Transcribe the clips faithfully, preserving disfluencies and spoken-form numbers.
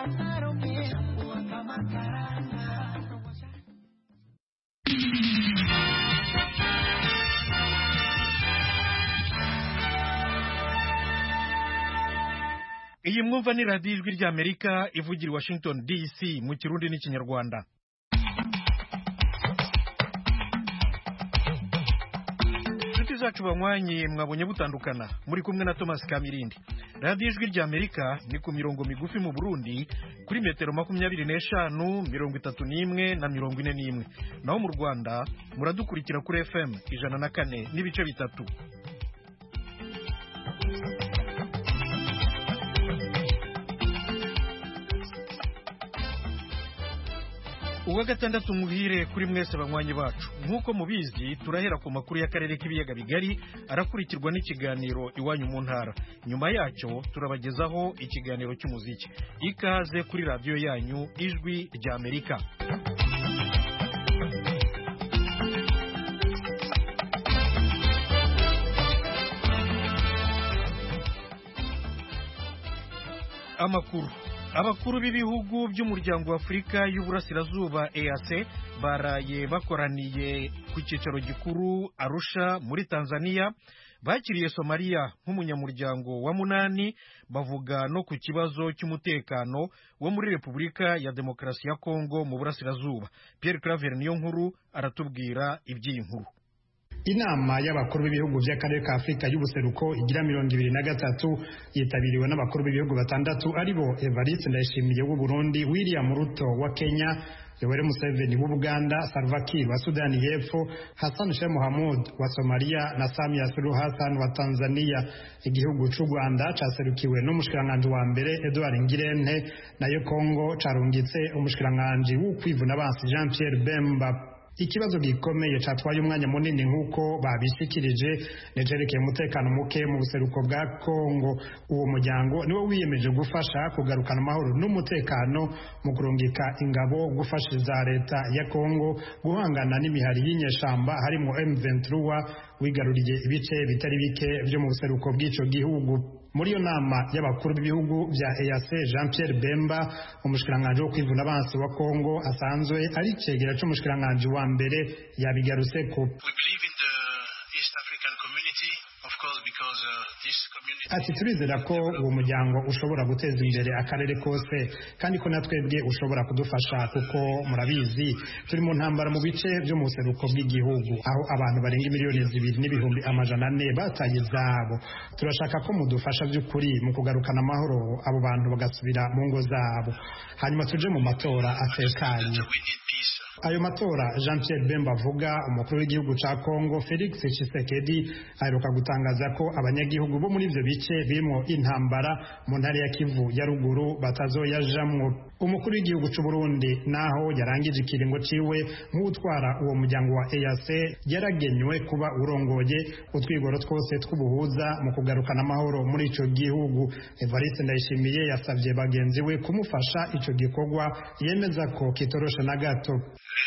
pasaron bien, kama karanga. Iyi mwumva ni radiyo ijwi ry'Amerika ivugira i Washington D C mu Kirundi n'Ikinyarwanda. Inshuti zacu banywanyi mwabonye butandukana muri kumwe na Thomas Kamirindi. Radiyo ijwi ry'Amerika ni ku mirongo migufi mu Burundi kuri metero makumyabiri n'eshanu mirongo itatu n'imwe na mirongo ine n'imwe, naho mu Rwanda muradukurikira kuri F M ijana na kane n'ibice bitatu. Uwa gatandatu muhire kuri mwese banywanyi bacu. Nkuko mubizi turahera ku makuru y'akarere k'ibiyaga bigari arakurikirwa n'ikiganiro iwanyu mu ntara. Nyuma yacyo turabagezaho ikiganiro cy'umuziki. Ikaze kuri radiyo yanyu ijwi ry'Amerika. Amakuru Abakuru b'ibihugu by'umuryango wa Afurika y'Uburasirazuba E A C baraye bakoraniye ku cyicaro gikuru Arusha muri Tanzania, bakiriye Somalia nk'umunyamuryango wa munani, bavuga no ku kibazo cy'umutekano wo muri Repubulika ya Demokarasi ya Kongo mu Burasirazuba. Pierre Claver Niyonkuru aratubwira iby'iyi nkuru. Inama y'abakuru b'ibihugu by'akarere ka Afurika y'ubuseruko igira mirongo ibiri na gatatu yitabiriwe n'abakuru b'ibihugu batandatu aribo Evariste Ndayishimiye w'u Burundi, William Ruto wa Kenya, Yoweri Museveni w'u Buganda, Salva Kiir wa Sudani y'Epfo, Hassan Sheikh Mohamud wa Somalia na Samia Suluhu Hassan wa Tanzania. Igihugu cy'u Rwanda cyaserukiwe n'umushikiranganje wa mbere Edouard Ngirente, nayo Kongo carungitse umushikiranganje w'ukwivuna abansi Jean Pierre Bemba. Ikibazo gikomeye cyatwaye umwanya munini nk'uko babishikirije nejerekeye umutekano muke mu buseruko bwa Kongo. Uwo muryango niwo wiyemeje gufasha kugarukana amahoro n'umutekano mu kurungika ingabo gufashiza leta ya Kongo guhangana n'imihari y'inyeshamba harimo M vingt-trois wigaruriye ibice bitari bike byo mu buseruko bw'ico gihugu. Muri yo nama y'abakuru b'ibihugu bya E A C, Jean Pierre Bemba, umushikiranganje wo kwivuna abansi wa Kongo asanzwe ari cegera cy'umushikiranganje wa mbere yabigaruseko. Ati turizera ko uwo muryango ushobora guteza imbere akarere kose kandi ko natwebwe ushobora kudufasha, kuko murabizi turi mu ntambara mu bice byo mu buseruko bw'igihugu aho abantu barenga miliyoni zibiri n'ibihumbi amajana ane bataye izabo. Turashaka ko mudufasha by'ukuri mu kugarukana amahoro, abo bantu bagasubira mu ngo zabo, hanyuma tuje mu matora atekanye. Ayo matora Jean Pierre Bemba avuga, umukuru w'igihugu ca Kongo Felix Tshisekedi aheruka gutangaza ko abanyagihugu bo muri ivyo bice birimo intambara mu ntara ya Kivu ya ruguru batazoyajamwo. Umukuru w'igihugu c'u Burundi naho yarangije ikiringo ciwe nk'utwara uwo muryango wa E A C yaragenywe kuba urongoye utwigoro twose tw'ubuhuza mu kugarukana amahoro muri ico gihugu. Evariste Ndayishimiye yasavye bagenzi we kumufasha ico gikorwa, yemeza ko kitoroshe na gato.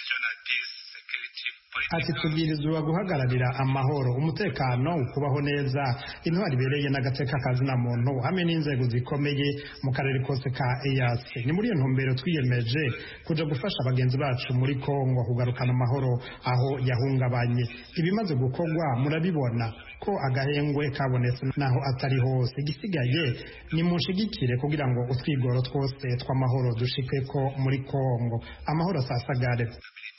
Ati tubwirizwa guhagararira amahoro, umutekano, ukubaho neza, intwari ibereye n'agateka kazina muntu hamwe n'inzego zikomeye mu karere kose ka E A C. Ni muri iyo ntumbero twiyemeje kuja gufasha abagenzi bacu muri Kongo kugarukana amahoro aho yahungabanye. Ibimaze gukorwa murabibona ko agahengwe kabonetse naho atari hose. Igisigaye ni munshigikire kugira ngo utwigoro twose tw'amahoro dushike ko muri Kongo amahoro asasagare.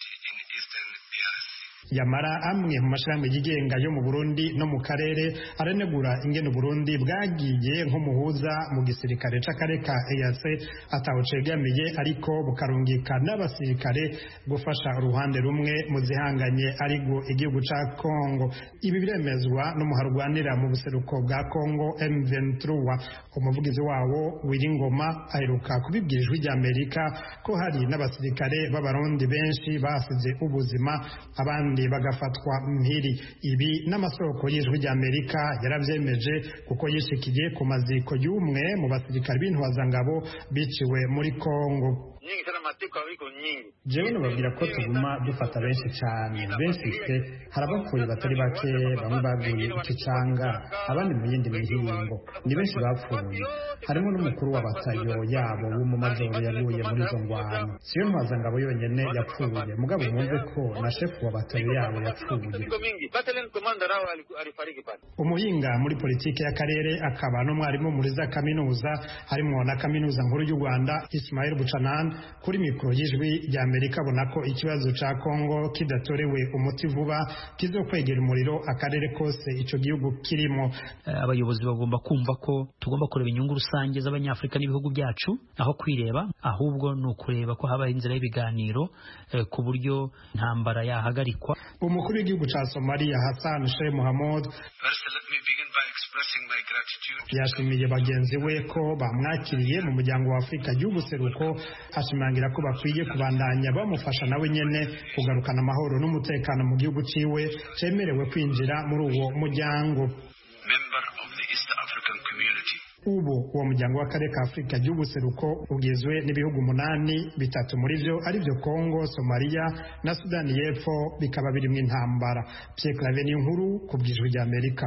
Yamara amwe mu mashirahamwe yigenga yo mu Burundi no mu karere aranegura ingene Burundi bwagiye nk'umuhuza mu gisirikare c'akarere ka E A C ataho cegamiye, ariko bukarungika n'abasirikare gufasha uruhande rumwe mu zihanganye arigo igihugu ca Kongo. Ibi biremezwa n'umuharwanira mu buseruko bwa Kongo M vingt-trois. Umuvugizi wawo Wiringoma aheruka kubibwira ijwi ry'Amerika ko hari n'abasirikare b'abarundi benshi basize ubuzima, abandi bagafatwa mpiri. Ibi n'amasoko y'ijwi ry'Amerika yaravyemeje kuko yishikiye ku maziko y'umwe mu basirikare b'intwazangabo biciwe muri Kongo. jewe nababwira ko tuguma dufata benshi cyane benshi se harabapfuye batari bake bamwe baguye ikicanga abandi mu yindi mihingo ni benshi bapfuye harimo n'umukuru w'abatayo yabo w'umumajoro yaguye muri izo ngwano siyo ntwazangabo yonyene yapfuye mugabo mwumve ko na shefu w'abatayo yabo yapfuye. Umuhinga muri politiki y'akarere akaba n'umwarimu muri za kaminuza harimo na kaminuza nkuru y'u Rwanda Ismail Buchanan kuri mikoro y'ijwi rya Amerika abona ko ikibazo ca Kongo kidatorewe umuti vuba kizokwegera umuriro akarere kose ico gihugu kirimo. Abayobozi bagomba kumva ko tugomba kureba inyungu rusange z'abanyafrika n'ibihugu byacu aho kwireba ahubwo no kureba ko haba inzira y'ibiganiro eh, ku buryo ntambara yahagarikwa. Umukuru w'igihugu ca Somalia Hassan Sheikh Mohamud yashimiye bagenzi we ko bamwakiriye mu muryango wa Afurika y'ubuseruko ashimangira ko bakwiye kubandanya bamufasha nawe nyene kugarukana amahoro n'umutekano mu gihugu ciwe cemerewe kwinjira muri uwo muryango. Ubu uwo muryango w'akarere ka Afurika y'ubuseruko ugizwe n'ibihugu umunani, bitatu muri byo ari byo Kongo, Somalia na Sudani y'Epfo bikaba birimo intambara. Pierre Claver Niyonkuru ku bw'ijwi rya Amerika.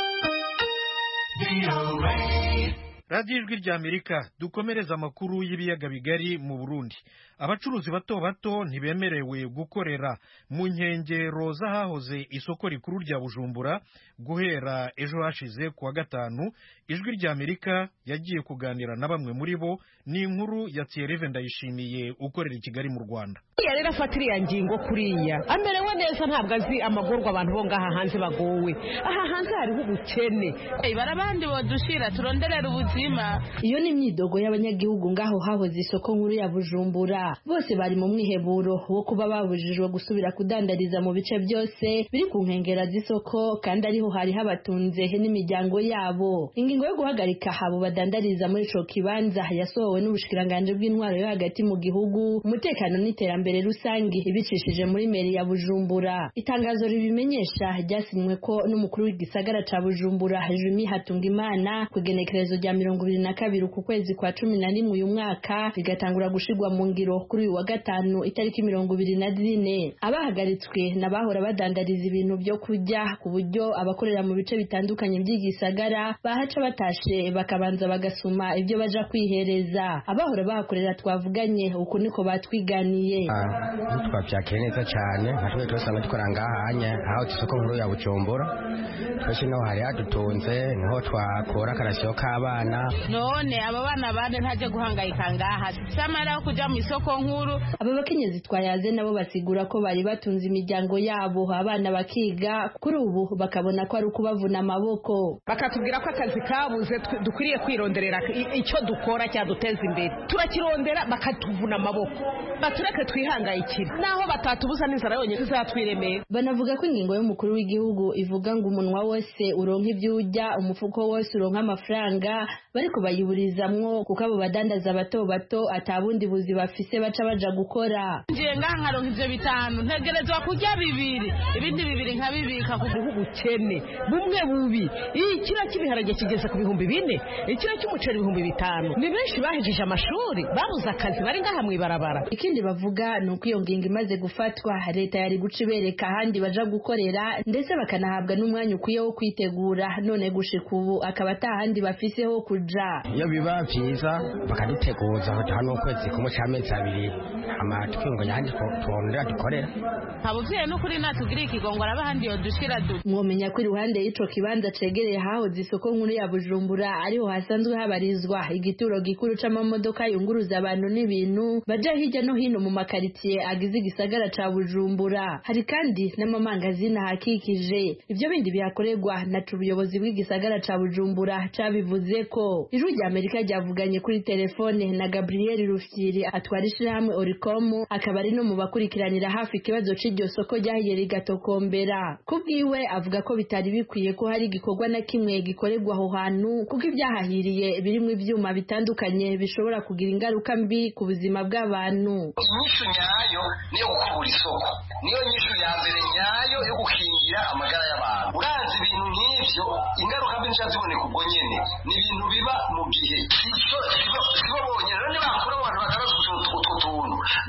radiyo ijwi rya Amerika dukomereza amakuru y'ibiyaga bigari mu Burundi. Abacuruzi bato bato ntibemerewe gukorera mu nkengero z'ahahoze isoko rikuru rya Bujumbura guhera ejo hashize kuwa gatanu. Ijwi rya Amerika yagiye kuganira na bamwe muri bo. Ni inkuru ya Thierry Ndayishimiye ukorera i Kigali mu Rwanda. Ya rero afatiriya ngingo kuriya amerewe neza ntabwo azi amagorwa abantu bo ngaha hanze bagowe. Aha hanze hariho ubukene barabandi bodushira turonderera ubuzima. Iyo ni imyidogo y'abanyagihugu ngaho hahoze isoko nkuru ya Bujumbura. Bose bari mu mwiheburo wo kuba babujijwe gusubira kudandariza mu bice byose biri ku nkengera z'isoko kandi ariho hari habatunze n'imiryango yabo. Ingingo yo guhagarika habo badandariza muri ico kibanza yasohowe n'ubushikiranganje bw'intwaro yo hagati mu gihugu, umutekano n'iterambere rusangi ibicishije muri meri ya Bujumbura. Itangazo ribimenyesha ryasinywe ko n'umukuru w'igisagara ca Bujumbura Jumi Hatungimana ku genekerezo rya mirongo ibiri na kabiri ku kwezi kwa cumi na rimwe uyu mwaka bigatangura gushigwa mu ngiro kuri uyu wa gatanu itariki mirongo ibiri na zine. Abahagaritswe n'abahora badandariza ibintu byo kurya ku buryo abakorera mu bice bitandukanye by'igisagara bahaca batashe bakabanza bagasuma ibyo baja kwihereza. Abahora bahakorera twavuganye uko niko batwiganiye. Twabyakeye neza cyane natwe twasanga dukora ngahanye aho isoko nkuru ya Bujumbura. Twese no hari hadutunze niho twakora karasyo k'abana. None aba bana bane ntaje guhangayika ngaha samara kuja mu isoko nkuru. Aba bakenyezi twayaze nabo basigura ko bari batunze imiryango yabo abana bakiga kuri ubu bakabona ko ari ukubavuna amaboko. Bakatubwira ko akazi kabuze dukwiriye kwironderera icyo dukora cyaduteza imbere. Turakirondera bakatuvuna amaboko. Batureke twihangayikira naho batatubuza n'inzara yonyine tuzatwiremeye. Banavuga ko ingingo y'umukuru w'igihugu ivuga ngo umunwa wose uronka ibyo urya umufuko wose uronka amafaranga bariko bayiburizamwo kuko abo badandaza bato bato atabundi buzi bafise baca baja gukora. Ngiye nkaronka ivyo bitanu ntegerezwa kurya bibiri ibindi bibiri nkabibika ku gihugu kene bumwe bubi. Ikira kibiharage kigeze ku bihumbi bine, ikira cy'umuceri ibihumbi bitanu. Ni benshi bahejeje amashuri babuze akazi bari ngaha mwibarabara. Ikindi bavuga nuko iyo ngingo imaze gufatwa leta yari guca ibereka ahandi baja gukorera ndetse bakanahabwa n'umwanya ukwiye wo kwitegura. None gushika ubu akaba atahandi bafise ho kuja. Iyo biba vyiza bakaduteguza hano kwezi kumwe cy'amezi abiri amatwingo yandi twondera dukorera. Abuvye no kuri natugiri ikigongo arabahandi yo dushira du. Mwomenya ko iruhande y'ico kibanza cegereye hahoze isoko nkuru ya Bujumbura ariho hasanzwe habarizwa igituro gikuru c'amamodoka yunguruza abantu n'ibintu baja hirya no hino mu makaritiye agize igisagara ca Bujumbura. Hari kandi n'amamangazini hakikije. Ivyo bindi bihakorerwa na ubuyobozi bw'igisagara ca Bujumbura cabivuze ko. Ijwi rya Amerika ryavuganye kuri telefone na Gabriel Rufyiri atwara ishirahamwe Oricom akaba ari no mu bakurikiranira hafi ikibazo c'iryo soko ryahiye rigatokombera. Kubwiwe avuga ko bitari bikwiye ko hari igikorwa na kimwe gikorerwa aho hantu kuko ibyahahiriye birimo ivyuma bitandukanye bishobora kugira ingaruka mbi ku buzima bw'abantu. Inyishu nyayo niyo gukubura isoko, niyo nyishu ya mbere nyayo yo gukingira amagara y'abantu. Urazi ibintu nk'ivyo ingaruka mbi nshya ziboneka ubwo nyene ni ibintu biba mu gihe ico sibo bonyene none bakora abantu bagaruza utwo tuntu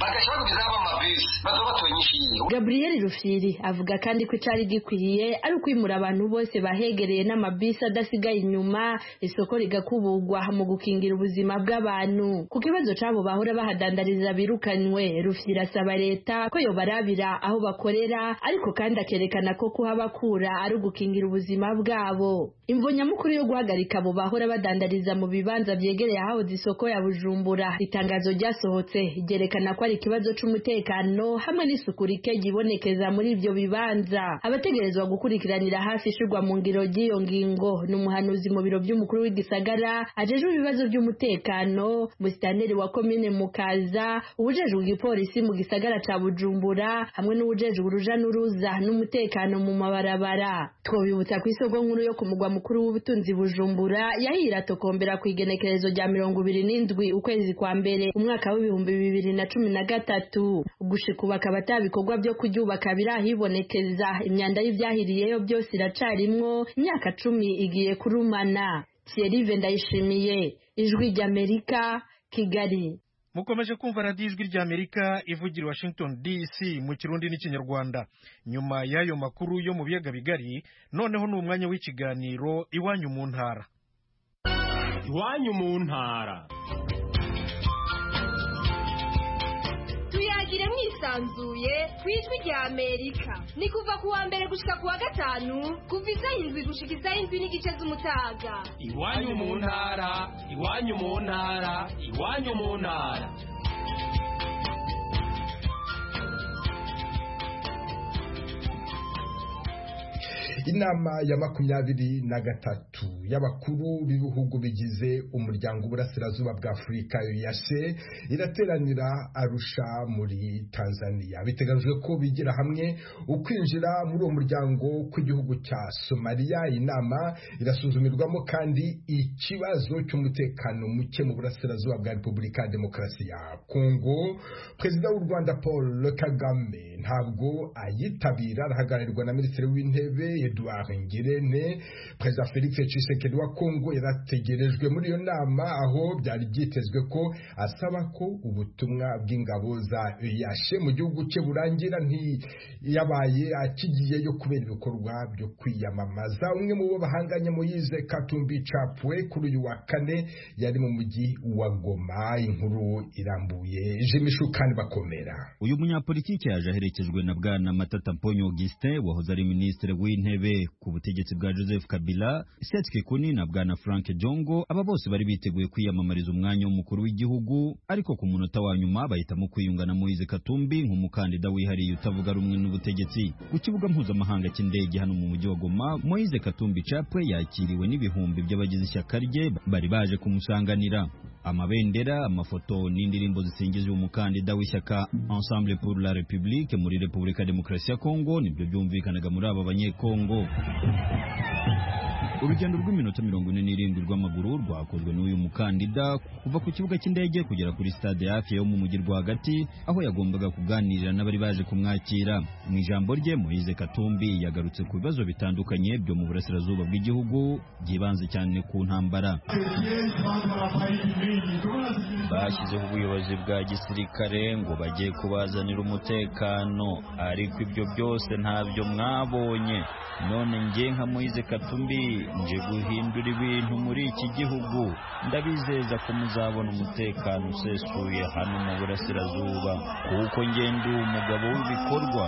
Gabriel Rufyiri avuga kandi ko icari gikwiye ari ukwimura abantu bose bahegereye n'amabisi adasigaye inyuma isoko rigakubugwa mu gukingira ubuzima bw'abantu. Ku kibazo cabo bahora bahadandariza birukanywe, Rufyiri asaba leta ko yobarabira aho bakorera ariko kandi akerekana ko kuhabakura ari ugukingira ubuzima bwabo. Imvo nyamukuru yo guhagarika abo bahora badandariza mu bibanza vyegereye aho isoko ya Bujumbura, itangazo ryasohotse ryerekana ko ari ikibazo c'umutekano hamwe n'isuku rike gibonekeza muri ivyo bibanza. Abategerezwa gukurikiranira hafi ishurwa mu ngiro ry'iyo ngingo n'umuhanuzi mu biro by'umukuru w'igisagara ajejwe ibibazo by'umutekano, musitanteri wa komine Mukaza, ubujejwe igipolisi mu gisagara ca Bujumbura hamwe n'ubujejwe uruja n'uruza n'umutekano mu mabarabara. Twobibutsa ku isoko nkuru yo ku mugwa mukuru w'ubutunzi Bujumbura yahira tokombera ku igenekerezo rya mirongo ibiri n'indwi ukwezi kwa mbere umwaka w'ibihumbi bibiri na cumi na gatatu. Gushika ubu akaba atabikorwa byo kuryubaka birahibonekeza, imyanda y'ivyahiriyeyo byose iracarimwo, imyaka cumi igiye kurumana. Thierry Vendayishimiye, Ijwi ry'Amerika, Kigali. Mukomeje kumva radiyo Ijwi ry'Amerika ivugira Washington D C mu Kirundi n'Ikinyarwanda. Nyuma y'ayo makuru yo mu biyaga bigari, noneho ni umwanya w'ikiganiro Iwanyu mu Ntara. Iwanyu mu Ntara. Tuyagire mwisanzuye kwijwi rya Amerika. Ni kuva kuwa mbere gushika kuwa gatanu, kuva isaha indwi gushika isaha indwi n'igice z'umutaga. Iwanyu mu Ntara, Iwanyu mu Ntara, Iwanyu mu Ntara. Inama ya makumyabiri na gatatu y'abakuru b'ibihugu bigize umuryango w'uburasirazuba bwa Afurika yase irateranira Arusha muri Tanzania. Biteganyijwe ko bigira hamwe ukwinjira muri uwo muryango kw'igihugu cya Somalia. Inama irasuzumirwamo kandi ikibazo cy'umutekano muke mu burasirazuba bwa Repubulika ya Demokarasi ya Kongo. Perezida w'u Rwanda Paul Kagame ntabwo ayitabira, arahagararirwa na Minisitiri w'Intebe Edouard Ngirente. Perezida Felix Tshisekedi wa Kongo yarategerejwe muri iyo nama, aho byari byitezwe ko asaba ko ubutumwa bw'ingabo za U A C mu gihugu cye burangira, ntiyabaye akigiyeyo kubera ibikorwa byo kwiyamamaza. Umwe mu bo bahanganye Moise Katumbi Chapwe kuri uyu wa kane yari mu mujyi wa Goma. Inkuru irambuye Jemishu kandi bakomera. Uyu munyapolitiki yaje aherekejwe na bwana Matata Mponyo Augustin wahoze ari minisitiri w'intebe ku butegetsi bwa Joseph Kabila, Seth Kekuni na bwana Frank Jongo. Aba bose bari biteguye kwiyamamariza umwanya w'umukuru w'igihugu, ariko ku munota wa nyuma bahitamo kwiyunga na Moise Katumbi nk'umukandida wihariye utavuga rumwe n'ubutegetsi. Ku kibuga mpuzamahanga cy'indege hano mu mujyi wa Goma, Moise Katumbi Chapwe yakiriwe n'ibihumbi by'abagize ishyaka rye bari baje kumusanganira. Amabendera, amafoto n'indirimbo zisingizwe umukandida w'ishyaka Ensemble pour la République muri Repubulika ya Demokarasi ya Kongo nibyo byumvikanaga muri aba banyekongo. Urugendo rw'iminota mirongo ine n'irindwi rw'amaguru rwakozwe n'uyu mukandida kuva ku kibuga cy'indege kugera kuri stade hafi yo mu mujyi rwagati, aho yagombaga kuganirira n'abari baje kumwakira. Mu ijambo rye, Moise Katumbi yagarutse ku bibazo bitandukanye byo mu burasirazuba bw'igihugu, byibanze cyane ku ntambara. Bashyizeho ubuyobozi bwa gisirikare ngo bagiye kubazanira umutekano, ariko ibyo byose ntabyo mwabonye. None njye nka Moise Katumbi nje guhindura ibintu muri iki gihugu. Ndabizeza ko muzabona umutekano usesuye hano mu burasirazuba, kuko njye ndi umugabo w'ibikorwa.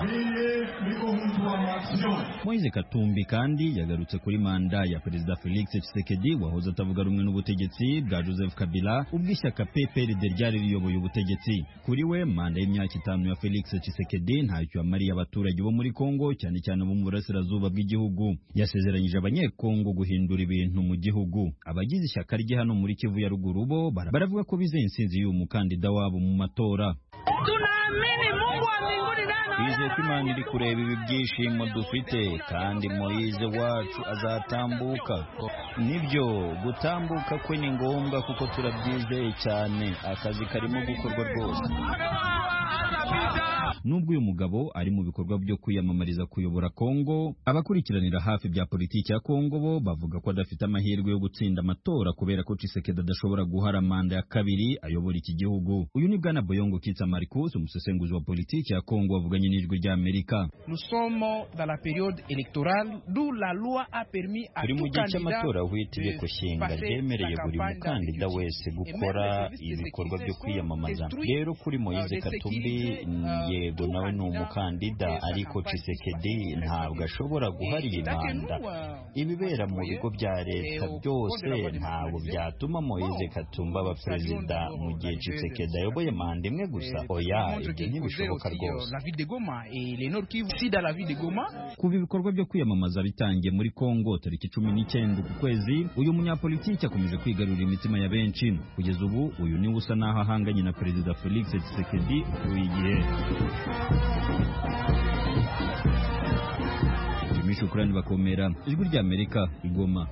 Moise Katumbi kandi yagarutse kuri manda ya Perezida Felix Tshisekedi wahoze atavuga rumwe n'ubutegetsi bwa Joseph Kabila, ubwo ishyaka P P R D ryari riyoboye ubutegetsi. Kuri we, manda y'imyaka itanu ya Felix Tshisekedi ntacyo yamariye abaturage bo muri Kongo, cyane cyane abo mu burasirazuba bw'igihugu. Yasezeranyije abanyekongo guhindura ibintu mu gihugu. Abagize ishyaka rye hano muri Kivu ya ruguru bo baravuga ko bizeye intsinzi y'uyu mukandida wabo mu matora. Tunaamini Mungu wa mbinguni nana. Twizeye ko Imana iri kureba ibi byishimo dufite, kandi Moise wacu azatambuka. Nibyo, gutambuka kwe ni ngombwa kuko turabyizeye cyane, akazi karimo gukorwa rwose. Nubwo uyu mugabo ari mu bikorwa byo kwiyamamariza kuyobora Kongo, abakurikiranira hafi bya politiki ya Kongo bo bavuga ko adafite amahirwe yo gutsinda amatora kubera ko Tshisekedi adashobora guhara manda ya kabiri ayobora iki gihugu. Uyu ni bwana Boyongo Kitsa Marcus, umusa umusesenguzi wa politiki ya Kongo wavuganye n'ijwi rya Amerika. Turi mu gihe cy'amatora aho itegeko nshinga ryemereye buri mukandida wese gukora ibikorwa byo kwiyamamaza. Rero kuri Moise Katumbi, yego nawe ni umukandida, ariko Tshisekedi ntabwo ashobora guharira imanda. Ibibera mu bigo bya leta byose ntabwo byatuma Moise Katumbi aba perezida mu gihe Tshisekedi ayoboye manda imwe gusa. Oya, ibyo ntibishoboka rwose. Kuva ibikorwa byo kwiyamamaza bitangiye muri Kongo tariki cumi n'icyenda ku kwezi, uyu munyapolitiki akomeje kwigarurira imitima ya benshi. Kugeza ubu uyu niwe usa naho ahanganye na perezida Felix Tshisekedi kuri iyi gihe. Jimmy Shukrani Bakomera, ijwi rya Amerika, Igoma.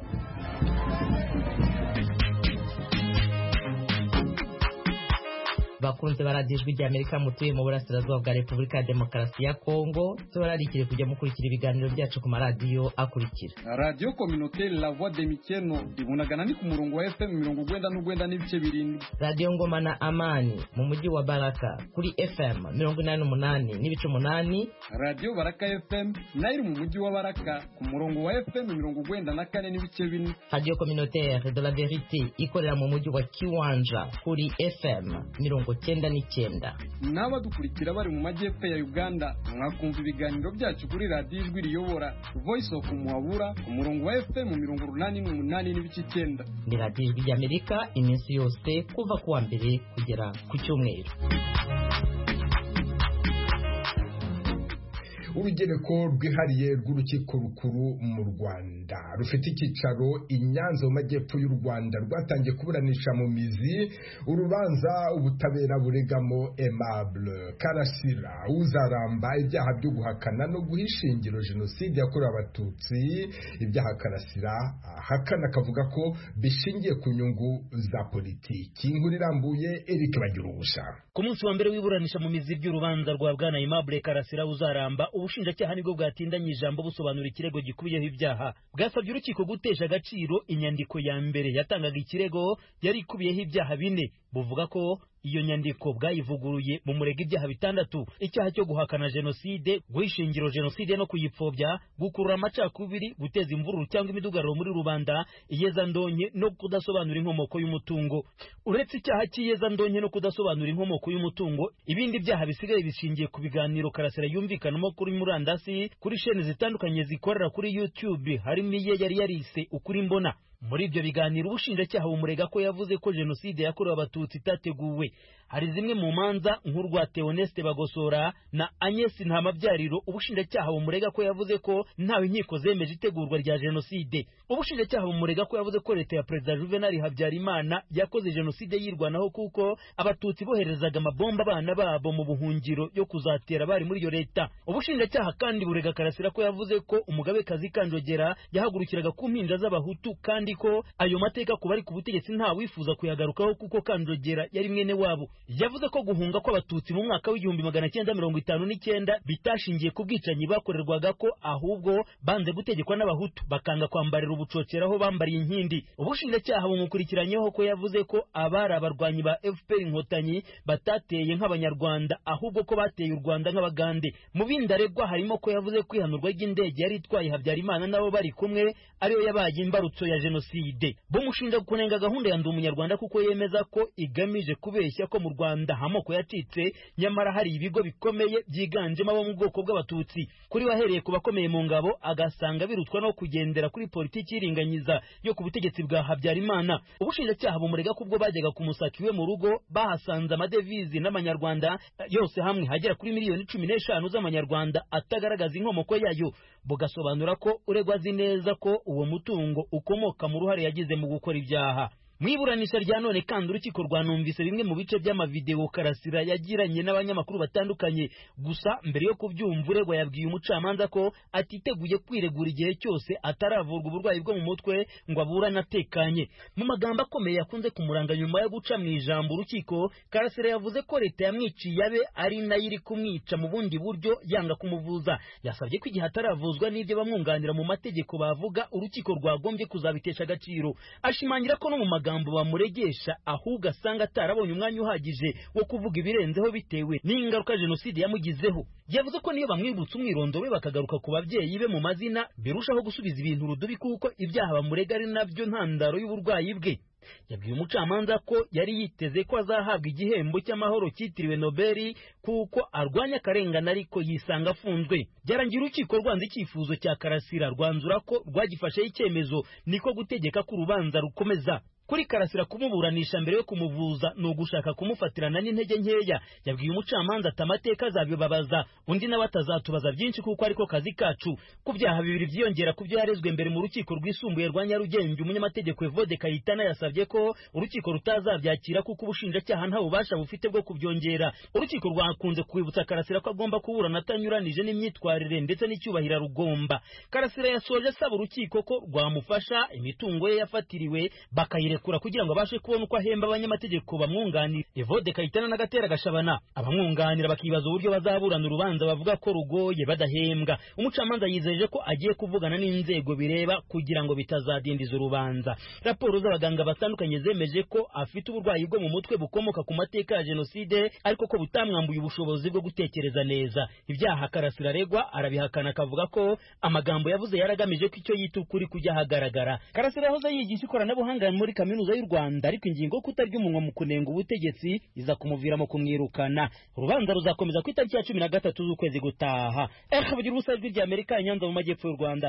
bakunze baradijwe rya Amerika mutuye mu burasirazuba bwa Repubulika ya Demokarasi ya Kongo, turarikire kujya mukurikira ibiganiro byacu ku maradiyo akurikira. Radio Communautaire La Voix de Mikeno ibunagana ni ku murongo wa F M mirongo urwenda n'urwenda n'ibice birindwi. Radio Ngoma na Amani mu mujyi wa Baraka kuri F M mirongo inani n'umunani n'ibice umunani. Radio Baraka F M nayo iri mu mujyi wa Baraka ku murongo wa F M mirongo urwenda na kane n'ibice bine. Radio Communautaire de la Vérité ikorera mu mujyi wa Kiwanja kuri F M mirongo cyenda n'icyenda. N'abadukurikira bari mu majyepfo ya Uganda mwakumva ibiganiro byacu kuri radio ijwi riyobora Voice of Muhabura ku murongo wa F M mirongo urunani n'umunani n'ibice icyenda. Ni radio ijwi ry'Amerika iminsi yose kuva kuwa mbere kugera ku cyumweru. Urugereko rwihariye rw'urukiko rukuru mu Rwanda rufite icyicaro i Nyanza mu majyepfo y'u Rwanda rwatangiye kuburanisha mu mizi urubanza ubutabera buregamo Aimable Karasira uzaramba ibyaha byo guhakana no guhishingiro jenoside yakorewe abatutsi. Ibyaha Karasira hakana kavuga ko bishingiye ku nyungu za politiki. Inkuru irambuye Eric Bagirubusha. Ku munsi wa mbere wiburanisha mu mizi by'urubanza rwa bwana Aimable Karasira uzaramba, ubushinjacyaha nibwo bwatindanye ijambo busobanura ikirego gikubiyeho ibyaha. Bwasabye urukiko gutesha agaciro inyandiko ya mbere yatangaga ikirego yari ikubiyeho ibyaha bine. Buvuga ko iyo nyandiko bwayivuguruye mu murega ibyaha bitandatu: icyaha cyo guhakana jenoside, guhishingiro jenoside no kuyipfobya, gukurura amacakubiri, guteza imvururu cyangwa imidugararo muri rubanda, iyeza ndonke no kudasobanura inkomoko y'umutungo. Uretse icyaha cy'iyeza ndonke no kudasobanura inkomoko y'umutungo, ibindi byaha bisigaye bishingiye ku biganiro Karasira yumvikanamo kuri murandasi kuri shene zitandukanye zikorera kuri YouTube, harimo iye yari yarise Ukuri Mbona. Muri ibyo biganiro ubushinjacyaha bumurega ko yavuze ko jenoside yakorewe abatutsi itateguwe. Hari zimwe mu manza nk'urwa Theoneste Bagosora na Agnes Ntamabyariro ubushinjacyaha bumurega ko yavuze ko ntawe inkiko zemeje itegurwa rya jenoside. Ubushinjacyaha bumurega ko yavuze ko leta ya Perezida Juvenal Habyarimana yakoze jenoside yirwanaho kuko abatutsi boherezaga amabomba abana babo mu buhungiro yo kuzatera bari muri iyo leta. Ubushinjacyaha kandi burega Karasira ko yavuze ko umugabekazi Kanjogera yahagurukiraga ku mpinja z'abahutu, kandi ko ayo mateka kuba ari ku butegetsi nta wifuza kuyagarukaho kuko Kanjogera yari mwene wabo. Yavuze ko guhunga kw'abatutsi mu mwaka w'igihumbi magana cyenda mirongo itanu n'icyenda bitashingiye ku bwicanyi bakorerwaga, ko ahubwo banze gutegekwa n'abahutu bakanga kwambarira ubucocera aho bambariye inkindi. Ubushinjacyaha bumukurikiranyeho ko yavuze ko abari abarwanyi ba F P R Inkotanyi batateye nk'abanyarwanda ahubwo ko bateye u Rwanda nk'abagande. Mu bindi aregwa harimo ko yavuze ko ihanurwa ry'indege yari itwaye Habyarimana nabo bari kumwe ariyo yabaye imbarutso ya jenoside. Bumushinja kunenga gahunda ya Ndi Umunyarwanda kuko yemeza ko igamije kubeshya ko mu Rwanda amoko yacitse, nyamara hari ibigo bikomeye byiganjemo abo mu bwoko bw'abatutsi. Kuri wahereye ku bakomeye mu ngabo agasanga birutwa no kugendera kuri politiki iringanyiza yo ku butegetsi bwa Habyarimana. Ubushinjacyaha bumurega kubwo bajyaga kumusaka iwe mu rugo bahasanze amadevizi n'amanyarwanda yose hamwe hagera kuri miliyoni cumi n'eshanu z'amanyarwanda atagaragaza inkomoko yayo. Bugasobanura ko uregwa azi neza ko uwo mutungo ukomoka mu ruhare yagize mu gukora ibyaha. Mwiburanisha rya none kandi urukiko rwanumvise bimwe mu bice by'amavideo Karasira yagiranye n'abanyamakuru batandukanye. Gusa mbere yo kubyumva uregwa yabwiye umucamanza ko atiteguye kwiregura igihe cyose ataravurwa uburwayi bwo mu mutwe ngo aburane atekanye. Mu magambo akomeye yakunze kumuranga nyuma yo guca mu ijambo urukiko, Karasira yavuze ko leta yamwiciye abe ari nayo iri kumwica mu bundi buryo yanga kumuvuza. Yasabye ko igihe ataravuzwa n'ibyo bamwunganira mu mategeko bavuga urukiko rwagombye kuzabitesha agaciro. Ashimangira ko no mu amagambo bamuregesha ahubwo asanga atarabonye umwanya uhagije wo kuvuga ibirenzeho bitewe n'ingaruka jenoside yamugizeho. Yavuze ko niyo bamwibutsa umwirondoro we bakagaruka ku babyeyi be mu mazina birushaho gusubiza ibintu urudubi kuko ibyaha bamurega ari nabyo ntandaro y'uburwayi bwe. Yabwiye umucamanza ko yari yiteze ko azahabwa igihembo cy'amahoro cyitiriwe Nobel kuko arwanya akarengane ariko yisanga afunzwe. Byarangiye urukiko rwanze icyifuzo cya Karasira rwanzura ko rwagifasheho icyemezo niko gutegeka ko urubanza rukomeza. Kuri Karasira kumuburanisha mbere yo kumuvuza no gushaka kumufatirana n'intege nkeya. Yabwiye umucamanza ati amateka azabibabaza undi nawe atazatubaza byinshi kuko ariko kazi kacu. Ku byaha bibiri byiyongera ku byo yarezwe mbere mu rukiko rwisumbuye rwa Nyarugenge, umunyamategeko Evode Kayitana yasabye ko urukiko rutazabyakira kuko ubushinjacyaha nta bubasha bufite bwo kubyongera. Urukiko rwakunze kwibutsa Karasira ko agomba kuburana atanyuranije n'imyitwarire ndetse n'icyubahiro rugomba. Karasira yasoje asaba urukiko ko rwamufasha imitungo ye yafatiriwe bakayire kura kugira ngo abashe kubona uko ahemba abanyamategeko bamwunganira. Evode Kayitana na Gatera Gashabana abamwunganira bakibaza uburyo bazaburana urubanza bavuga ko rugoye badahembwa. Umucamanza yizeje ko agiye kuvugana n'inzego bireba kugira ngo bitazadindiza urubanza. Raporo z'abaganga batandukanye zemeje ko afite uburwayi bwo mu mutwe bukomoka ku mateka ya jenoside ariko ko butamwambuye ubushobozi bwo gutekereza neza. Ibyaha Karasira aregwa arabihakana akavuga ko amagambo yavuze yaragamije ko icyo yita ukuri kujya ahagaragara. Karasira yahoze yigisha ikoranabuhanga muri kaminuza y'u Rwanda ariko ingingo kutarya umunwa mu kunenga ubutegetsi iza kumuviramo kumwirukana. Urubanza ruzakomeza ku itariki ya cumi na gatatu z'ukwezi gutaha. Eh bugira ubusajwi rya Amerika Nyanza mu majyepfo y'u Rwanda.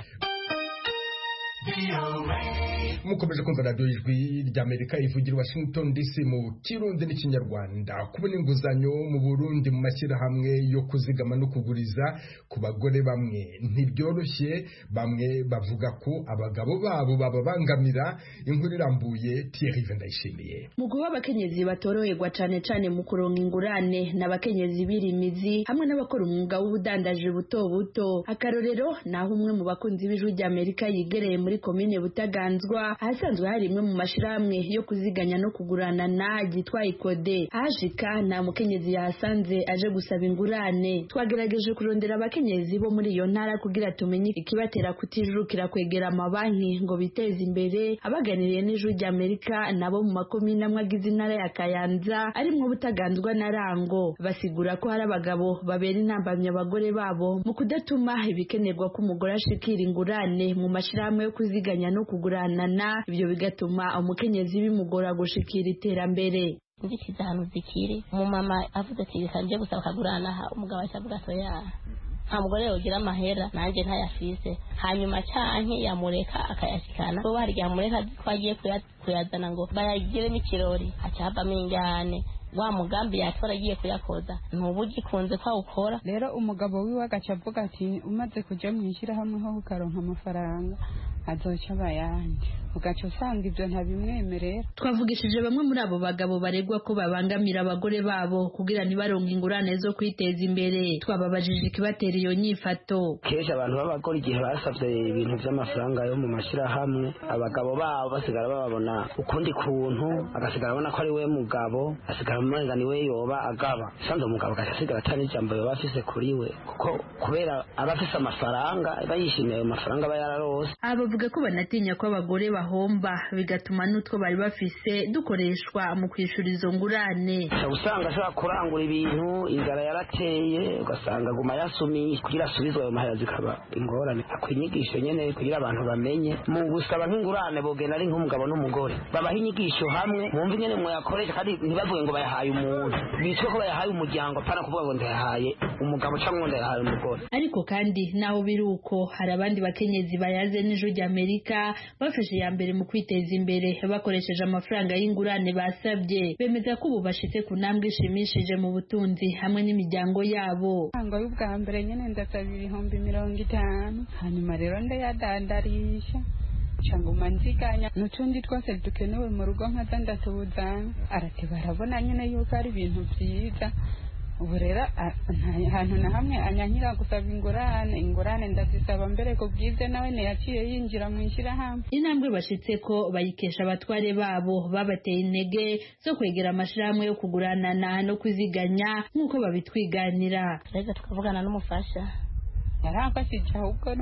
mukomeje kumva radiyo ijwi ry'Amerika ivugira Washington D C mu Kirundi n'Ikinyarwanda. Kubona inguzanyo mu Burundi mu mashyirahamwe yo kuzigama no kuguriza ku bagore bamwe ntibyoroshye, bamwe bavuga ko abagabo babo bababangamira. Inkuru irambuye Thierry Vendayishimiye. Mu guha abakenyezi batoroherwa cane cane mu kuronka ingurane n'abakenyezi birimizi hamwe n'abakora umwuga w'ubudandaje buto buto. Akarorero naho umwe mu bakunzi b'ijwi ry'Amerika yigereye muri komine Butaganzwa ahasanzwe hari imwe mu mashirahamwe yo kuziganya no kugurana na gitwa Ikode. Ahashika nta mukenyezi yahasanze aje gusaba ingurane. Twagerageje kurondera abakenyezi bo muri iyo ntara kugira tumenye ikibatera kutijurukira kwegera amabanki ngo biteze imbere. Abaganiriye n'ijwi ry'Amerika nabo mu makomine amwe agize intara ya Kayanza arimwo Butaganzwa na Rango basigura ko hari abagabo babera intambamye abagore babo mu kudatuma ibikenerwa ko umugore ashikira ingurane mu mashirahamwe yo kuziganya no kugurana na ibyo bigatuma umukenyezi bimugora gushikira iterambere. Nzikiza ahantu zikiri umumama avuze ati bisanje gusaba kagurana ha umugabo acavuga so ya nta mugore yogira amahera nanje ntayafise hanyuma cyanke yamureka akayashikana bo bari yamureka twagiye kuyazana ngo bayagire n'ikirori acavamo injyane wa mugambi yatora agiye kuyakoza ntubugi kunze kwa ukora. Rero umugabo wiwe agacavuga ati umaze kuja mwishira hamwe ho ukaronka amafaranga azoca bayandi ugaca usanga ibyo ntabimwemerera. Twavugishije bamwe muri abo bagabo baregwa ko babangamira abagore babo kugira ntibaronke ingurane zo kwiteza imbere. Twababajije ikibatera iyo nyifato. Kenshi abantu b'abagore igihe basavye ibintu vy'amafaranga yo mu mashirahamwe abagabo babo basigara bababona ukundi kuntu, agasigara abona ko ari we mugabo, asigara umenga ni we yoba agaba. Sanze umugabo agasigara atari ijambo yoba afise kuri we kuko kubera abafise amafaranga bayishimiye ayo mafaranga bayararose. Abavuga ko banatinya ko abagore bahomba bigatuma n'utwo bari bafise dukoreshwa mu kwishura izo ngurane. Usanga ashaka kurangura ibintu inzara yarateye ugasanga guma yasumiye kugira asubizwe ayo mahera zikaba ingorane. Akwinyigishyo nyene kugira abantu bamenye mu gusaba nk'ingurane bogena ari nk'umugabo n'umugore babaha inyigisho hamwe mwumva nyene mwe yakoresha kandi ntibavuge ngo bayahaye umuntu bityo ko bayahaye umuryango apana kuvuga ngo ndayahaye umugabo cyangwa ndayahaye umugore. Ariko kandi naho biri uko hari abandi bakenyezi bayaze n'ijwi ry'Amerika bafashe ya mbere mu kwiteza imbere bakoresheje amafaranga y'ingurane basabye. Bemeza ko ubu bashitse ku ntambwe ishimishije mu butunzi hamwe n'imiryango yabo. Ngo y'ubwa mbere nyene ndasaba ibihumbi mirongo itanu hanyuma rero ndayadandarisha cyangwa nziganya n'utundi twose dukenewe mu rugo nkaza ndatubuzana. Arate barabona nyene yuko ari ibintu byiza. Ubu rero ahantu na hamwe anyanyira gusaba ingurane ingurane ndazisaba mbere ko bwize nawe neyaciye yinjira mu ishirahamwe. Intambwe bashitse ko bayikesha abatware babo babateye intege zo kwegera amashirahamwe yo kuguranana no kuziganya nk'uko babitwiganira. Reza tukavugana n'umufasha yaramfashije ahubwo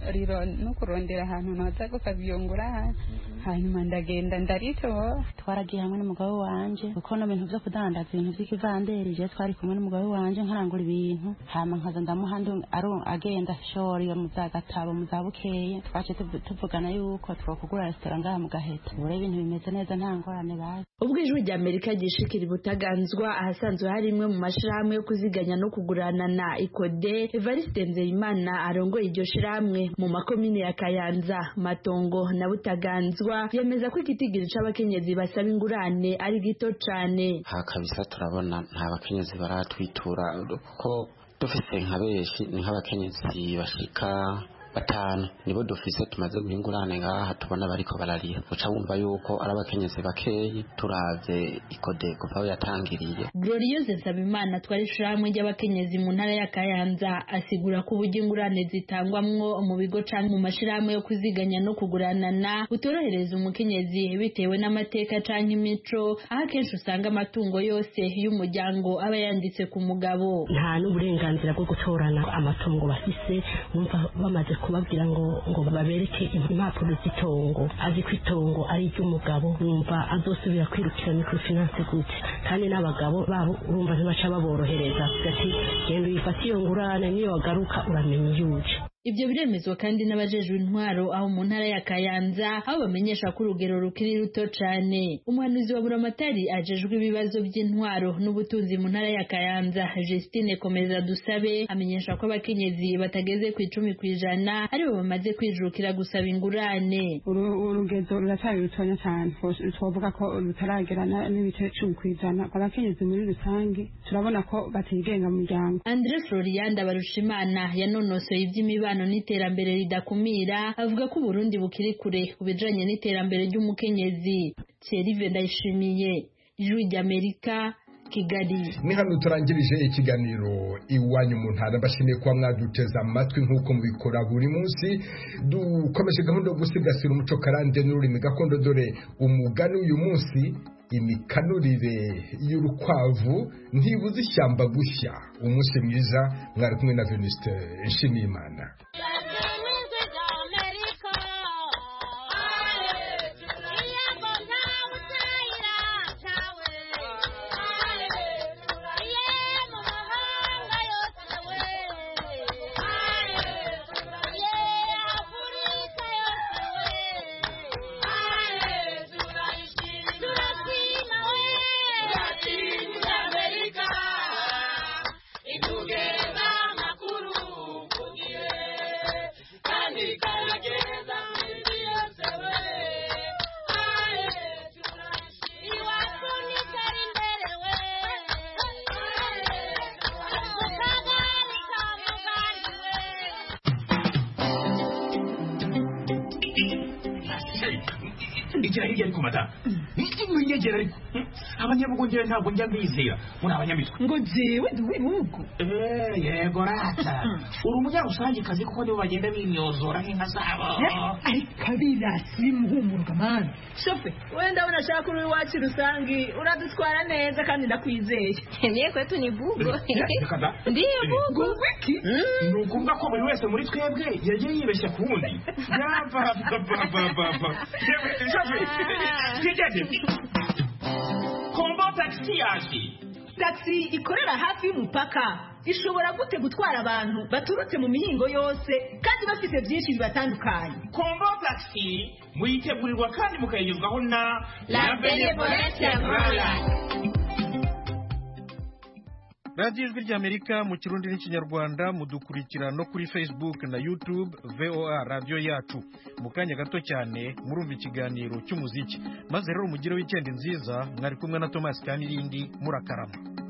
no kurondera ahantu naza gusaba iyo ngurane hanyuma ndagenda ndaritora twaragiye hamwe n'umugabo wanje kuko no bintu byo kudandaza ibintu by'ikivanderi je twari kumwe n'umugabo wanje nkarangura ibintu hama nkaza ndamuhandi agenda shori mu za gatabo mu za bukeye twaje tuvugana yuko twokugura restaurant ngaha mu Gaheta ure ibintu bimeze neza nta ngorane baje. Ubwo ijwi rya Amerika gishikira Butaganzwa ahasanzwe hari imwe mu mashirahamwe yo kuziganya no kugurana na Ikode, Evariste Nzeyimana arongoye iryo shiramwe mu makomine ya Kayanza, Matongo na Butaganzwa yemeza ko igitigiri c'abakenyezi basaba ingurane ari gito cane. Hakabisa turabona nta bakenyezi baratwitura kuko dufise nka beshi ni nk'abakenyezi bashika batanu nibo dufise tumaze guhingurane ngaha tubona bariko barariha uca wumva yuko ari abakenyezi bakeyi turavye Ikode kuva aho yatangiriye. Gloriose Nsabimana twari shamwe ry'abakenyezi mu ntara ya Kayanza asigura ko uburyo ingurane zitangwamwo mu bigo canke mu mashirahamwe yo kuziganya no kuguranana utorohereza umukenyezi bitewe n'amateka canke imico, aho kenshi usanga amatungo yose y'umuryango aba yanditse ku mugabo. Nta n'uburenganzira bwo gutorana amatungo bafise, numva bamaze kubabwira ngo ngo babereke impapuro z'itongo azi ko itongo ari iry'umugabo, numva azosubira kwirukira microfinance gute, kandi n'abagabo babo urumva ntibaca baborohereza ati genda uyifate iyo ngurane niyo wagaruka uramenya yuje. Ibyo biremezwa kandi n'abajejwe intwaro aho mu ntara ya Kayanza aho bamenyesha ko urugero rukiri ruto cane. Umuhanuzi wa Buramatari ajejwe ibibazo by'intwaro n'ubutunzi mu ntara ya Kayanza, Justine Komeza Dusabe, amenyesha ko abakenyezi batageze ku icumi kwijana aribo bamaze kwijukira gusaba ingurane. Urugezo ruracyari rutonya cyane, twavuga ko rutaragerana n'ibice cumi kwijana. Abakenyezi muri rusange turabona ko batigenga mu muryango. Andre Florian Barushimana yanonosoye iby'imibano n'iterambere ridakumira avuga ko Burundi bukiri kure kubijanye n'iterambere ry'umukenyezi. Thierry Vendayishimiye, Ijwi ry'Amerika, Kigali. Ni hano turangirije ikiganiro iwanyu mu ntara, bashimiye kuba mwaduteza amatwi nk'uko mubikora buri munsi. Dukomeje gahunda yo gusigasira umuco karande n'ururimi gakondo, dore umugani uyu munsi: imikanurire y'urukwavu ntibuze ishyamba gushya. Umunsi mwiza, mwari kumwe na Venuste Nshimiyimana. Igira hirya ariko mata n'inyegera ariko abanyabugongera ntabwo njya mbizera muri abanyamitwe ngo jewe duwe nuko eh yego rata uri umunyarusange kazi kuko nibo bagenda bimyozora nk'inka zabo ari kabira simuhumuruka man shofe wenda unashaka uri wacu rusangi uradutwara neza kandi ndakwizeye niye kwetu ni bugo ndiye bugo wiki nukumva ko buri wese muri twebwe yagiye yibeshya ku wundi yava baba baba Kombo taxi yaje. Taxi ikorera hafi y'umupaka ishobora gute gutwara abantu baturutse mu mihingo yose kandi bafite byinshi bibatandukanye. Kombo taxi muyitegurirwa kandi mukayigezwaho na La Benevolence Royal. Radio Ijwi ry'Amerika mu Kirundi n'Ikinyarwanda, mudukurikira no kuri Facebook na YouTube V O A Radio Yacu. Mu kanya gato cyane murumva ikiganiro cy'umuziki, maze rero mugire weekend nziza. Mwari kumwe na Thomas Kanirindi, murakarama.